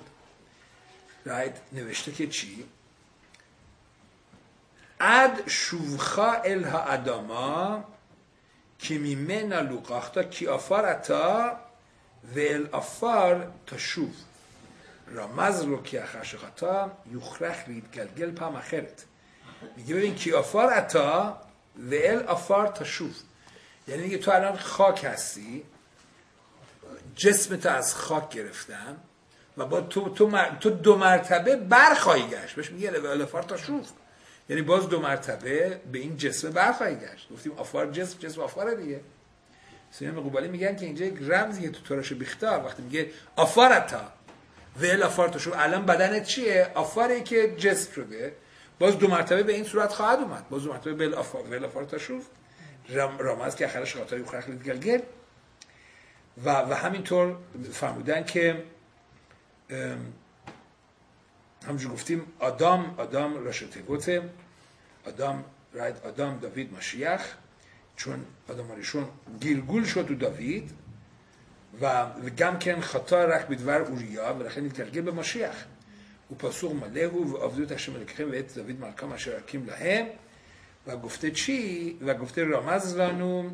نوشته که چی؟ اد شوخا الها اداما که میمنا لوقاختا کی آفارتا و الافار تا شوف رامز رو که خشختا یخرخ رید گلگل پام اخرت. میگه ببین کی آفارتا و الافار تا شوف، یعنی میگه تو الان خاک هستی، جسمت از خاک گرفتم و با تو دو مرتبه برخواهی گشت. بهش میگه الافار تا شوف، یعنی باز دو مرتبه به این جسم برخواهی گشت. گفتیم آفار جسم آفاره دیگه. سیان قبالی میگن که اینجا یک رمزیه تو تورش بیختار وقتی میگه آفارتا و الافار تا شوف، الان بدنت چیه؟ آفاری که جسم شده، باز دو مرتبه به این صورت خواهد اومد، باز دو مرتبه به الافار تا شوف رامز که آخرش خاطر یخرخ گلگل. و همینطور فرمودن که همونجور گفتیم آدم راشته گوته آدم داوید ماشیخ، چون آدم هاریشون گیلگول شد تو داوید و گم کن خطا رخ بدور اوریا و رخی نتگلگل به ماشیخ و پاسوق مله و عبدو تشم ملکهم و ات داوید ملکم اشارکیم لهم. و گفته چی؟ و گفته رامز لانو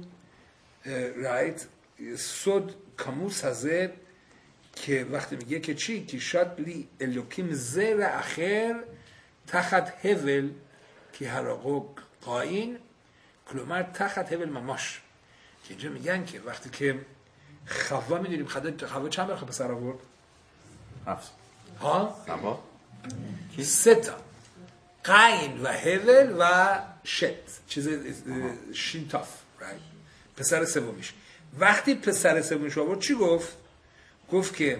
صد کاموس هزه که وقتی میگه که چی؟ که شاد لی الوکیم زر اخر تحت هول که هراغو قاین، کلومر تحت هول مماش. که اینجا میگن که وقتی که خوا میدونیم خوا چند برخه پسر آورد؟ 7 ها؟ 3 تا، قاین و هول و شت، چیز شینتاف، پسر سومیش. وقتی پسر سومیش آورد چی گفت؟ گفت که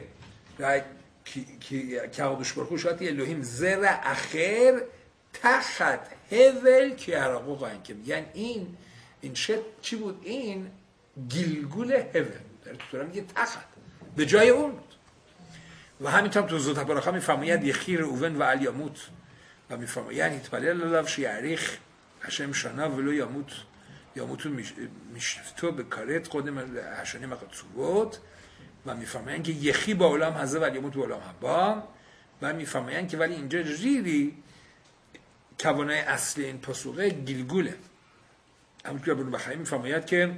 عقدش برخو شاید الهیم زر اخر تحت هول که عراقو قاین، که میگن این شت چی بود؟ این گیلگول هول در تو میگه تحت به جای اون بود. و همینطور تو زود پاراخا میفرماید یخیر اوون و الیاموت و میفرماید یتپلل الله شیعریخ هشم شنا ولو یاموتو میشتو به کارت قدم هشانی مقصود. و میفرمایند که یخی با علام هزه ولی یموت با علام هبا. و میفرمایند که ولی اینجا ریری کوانای اصلی این پاسوقه گیلگوله. همونطور که ابن بخاری میفرماید که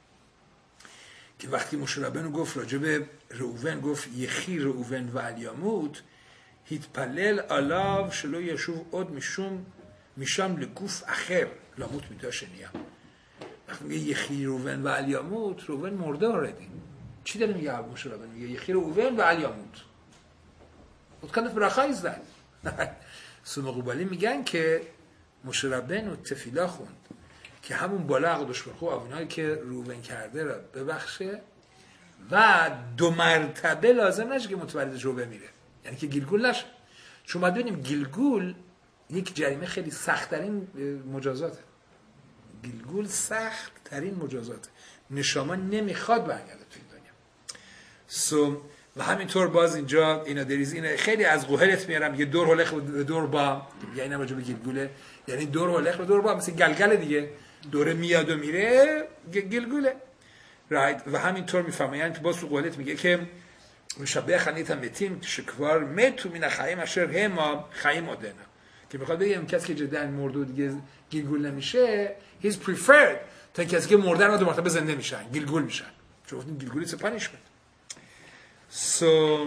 وقتی موشه ربنو گفت راجب رؤون، گفت یخی رؤون و الیاموت هیت پلل علاو شلو یشوف اد میشم لگوف اخر لاموت میداشنیم. وقتی میگه یخی رؤون و الیاموت، رؤون مرده آردی. چی داره میگه موشه ربنو؟ میگه یخی رؤون و الیاموت. What kind of bracha is that? سوم قبالی میگن که موشه ربنو تفیلا خوند که همون بالا عقدش برخو اونایی که روون کرده را ببخشه و 2 مرتبه لازم نشه که متولدش رو بمیره، یعنی که گیلگول نشه. چون ما بدونیم گیلگول یک جریمه خیلی سخت‌ترین مجازاته. گیلگول سخت‌ترین مجازاته، نشاما نمیخواد برگرده تو این دنیا. و همینطور باز اینجا اینا دریز اینا خیلی از قهلت میارم یه دور هلخ و دور با، یعنی اینم راجع به گیلگوله، یعنی دور هلخ و دور با مثل گلگل دیگه، دوره میاد و میره گیلگوله. و همینطور میفهمین که باز تو قهلت میگه که مشابه خنیت متیم شکوار متو من خیم اشر هم خیم ادنا، که میخواد بگم کسی که جدا مرده و دیگه گیلگول نمیشه he's preferred تا کسی که مردن و 2 مرتبه زنده میشن گیلگول میشن، چون گفتیم گیلگولی it's a punishment. So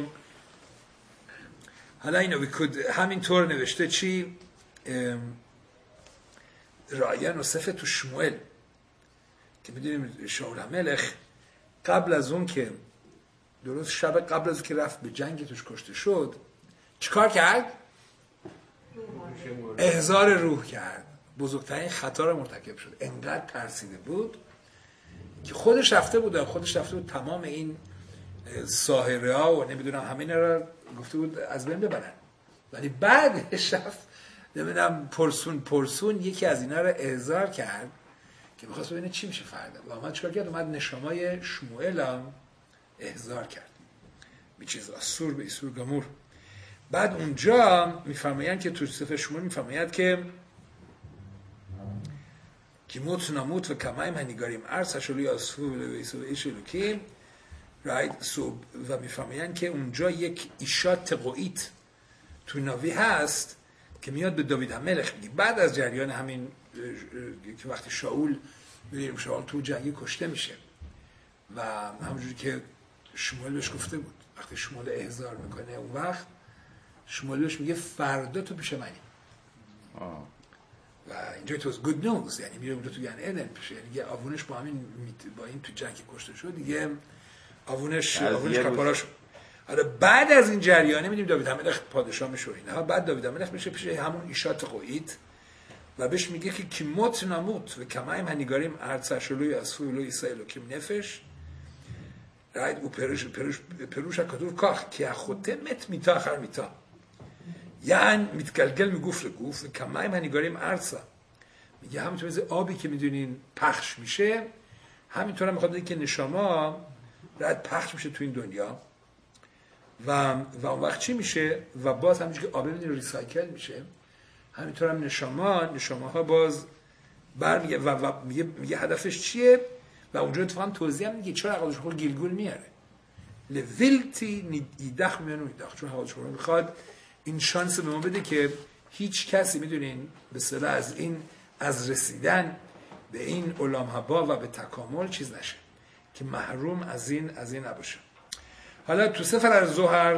حالا اینو همینطور نوشته چی؟ رعیا نصفه تو شموئل که میدونیم شاول ملخ قبل از اون که درست شب قبل از که رفت به جنگ توش کشته شد چیکار کرد؟ احضار روح کرد. بزرگترین خطا رو مرتکب شد. انقدر ترسیده بود که خودش رفته بود تمام این ساحره ها و نمیدونم همین رو گفته بود از بین ببرن، ولی بعدش رفت نمیدونم پرسون یکی از اینا رو احضار کرد که میخواست ببینه چی میشه فردا و اومد چکار کرد؟ اومد نشامای شموئل هم احضار کرد به چیز اسور به ایسور گامور. بعد اونجا میفرمایند که تو سفر شموئل میفرماید که موت نموت و کمایم هنیگاریم ارس هشولی اسفو و ایسو و ایش الوکیم و میفهمین که اونجا یک ایشات تقویت تو ناوی هست که میاد به داوید هملخ میگه بعد از جریان همین که وقتی شاول می‌بینیم شاول تو جنگی کشته میشه و همونجوری که شموئیل بهش گفته بود وقتی شموئیل احضار میکنه اون وقت شموئیل بهش میگه فردا تو پیش منی و اینجا تو گود نوز یعنی میره اونجا تو گن ادن پیش یعنی آوونش با این تو جنگ کشته شد دیگه آوونش کپارا شد. آره بعد از این جریانه میدیم داوید هملخ پادشاه میشه اینا بعد داوید هملخ میشه پیش همون ایشات قویت و بهش میگه که کی موت نموت و کمایم هنیگاریم ارتسشلوی اسفولوی سایلو کیم نفش راید او پروش کدور کاخ که خودت مت میتا آخر میتا یعنی میتگلگل میگفت گفت کمایم هنیگاریم ارتسا میگه همینطور مثل آبی که میدونین پخش میشه همینطور هم میخواد بگه که نشاما راید پخش میشه تو این دنیا و اون وقت چی میشه و باز همینجور که آب میدونین ریسایکل میشه همینطور هم نشاماها باز برمیگه و میگه هدفش چیه و اونجا اتفاقا توضیح هم میگه چرا حقادش خور گیلگول میاره لولتی ایدخ میانو ایدخ چون حقادش خور میخواد این شانس به ما بده که هیچ کسی میدونین به صلاح از رسیدن به این علام هبا و به تکامل چیز نشه که محروم از این نباشه. حالا تو سفر الزهر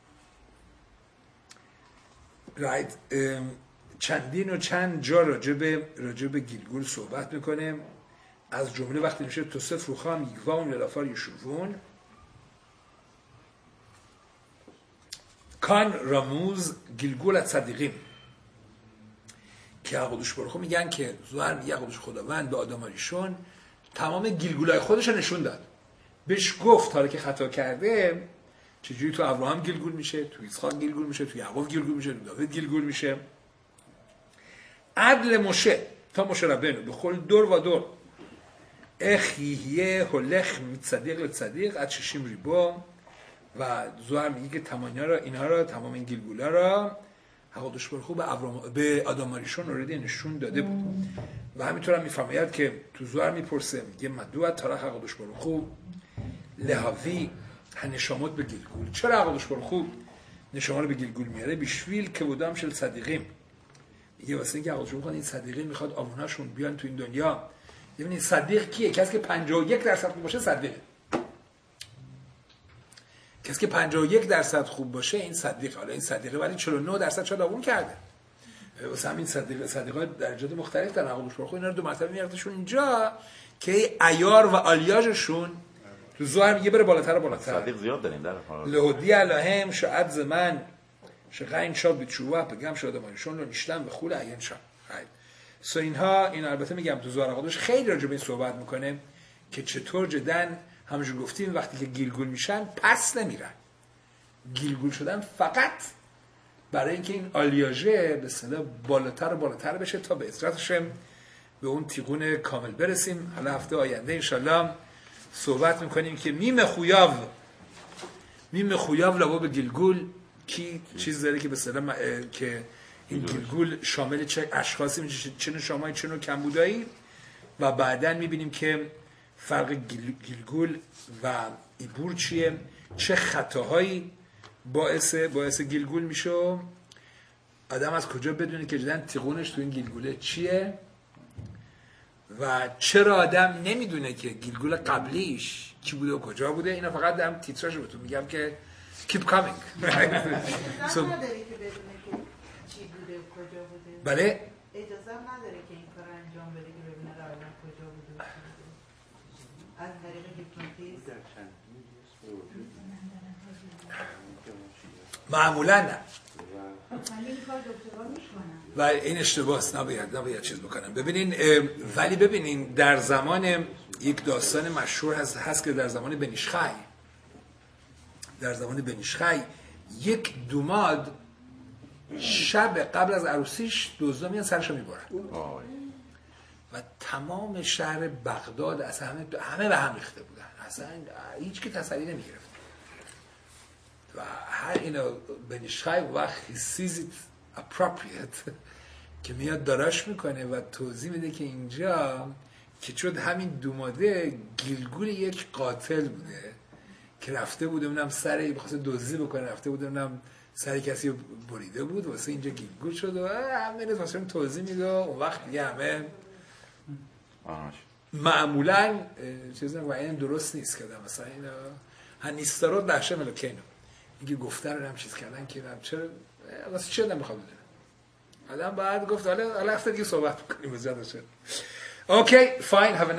چندین و چند جا راجع به گیلگول صحبت میکنه از جمله وقتی میشه تو سفر روخام یگوان للافار یشوون کان راموز گیلگول از صدیقیم که حقودش برخو میگن که زوهر میگه حقودش خداوند به آدماریشون تمام گیلگولای خودش رو نشون داد بهش گفت حالا که خطا کرده چجوری تو ابراهام گیلگول میشه تو اسحاق گیلگول میشه تو یعقوب گیلگول میشه تو داوید گیلگول میشه عدل مشه تا مشه ربنو به خل دور و دور اخیه هلخ صدیق لصدیق از 60 ریبا و زوهر میگه که اینها را تمام این گیلگولا را حقادش برخو به آدماریشون اوردی نشون داده بود و همینطور هم میفرماید که تو زوهر میپرسه میگه مدوع تاراخ حقادش برخو لحاوی نشامت به گیلگول چرا حقادش برخو نشامه رو به گیلگول میاره بیشویل که بودم شل صدیقیم میگه واسه اینکه حقادش برخو این صدیقی میخواد آمونهاشون بیان تو این دنیا. ببینید صدیق کیه؟ کسی که 51% خوب باشه صدیقه. کسی که 51% خوب باشه این صدیقه. حالا این صدیقه ولی 49% شاید آمون کرده. واسه همین صدیقا درجات مختلف دارن. حقادش برخو اینا رو دو مرتبه میارتشون اینجا که عیار و آلیاژشون تو زوهر میگه بره بالاتر و بالاتر. صدیق زیاد داریم در لهودی الهم شعد زمن شقین شاد بتشوه بگم شده مایشون رو نیشتن به خول عین شد. سو اینها این البته میگم تو زوهر حقادش خیلی راجع به این صحبت میکنه که چطور جدن همونجور گفتیم وقتی که گیلگول میشن پس نمیرن. گیلگول شدن فقط برای اینکه این آلیاژه به اصطلاح بالاتر و بالاتر بشه تا به اصرتش به اون تیغون کامل برسیم. حالا هفته آینده انشالله صحبت میکنیم که میم خویاو لابا به گیلگول کی چیز داره که به اصطلاح که این گیلگول شامل چه اشخاصی میشه چه نشامایی چه نوع کمبودایی و بعداً میبینیم که فرق گیلگول و ایبور چیه چه خطاهایی باعث گیلگول میشه آدم از کجا بدونه که جدن تیغونش تو این گیلگوله چیه و چرا آدم نمیدونه که گیلگول قبلیش کی بوده و کجا بوده. اینا فقط دارم تیتراژ بهتون میگم که keep coming. بله اجازه نداره که این کار انجام بده که ببینه روان کجا بوده از طریق هیپنوتیزم معمولا نه این کار دکترها میکنن و این اشتباهست. نباید چیز بکنن. ببینین ولی ببینین در زمان یک داستان مشهور هست که در زمان بنیشخی یک دوماد شب قبل از عروسیش دزدا میان سرشو میبرن و تمام شهر بغداد اصلا همه به هم ریخته بودن. اصلا هیچ کی تسلی نمیگرفت و هر اینا بنیشخی وقت he sees it appropriate که میاد داراش میکنه و توضیح میده که اینجا که چون همین دوماده گیلگول یک قاتل بوده که رفته بود اونم سر بخواد دزدی بکنه، رفته بود اونم سر کسی رو بریده بود، واسه اینجا گیلگول شد و همه مثلا توضیح میده. اون وقت دیگه همه معمولا چیزا و این درست نیست که مثلا اینا هنیستارو دهشه ملکینو میگه گفته رو هم چیز کردن که چرا واسه چی آدم میخواد بدونه. آدم بعد گفت حالا هفته دیگه صحبت می‌کنیم. اوکی فاین.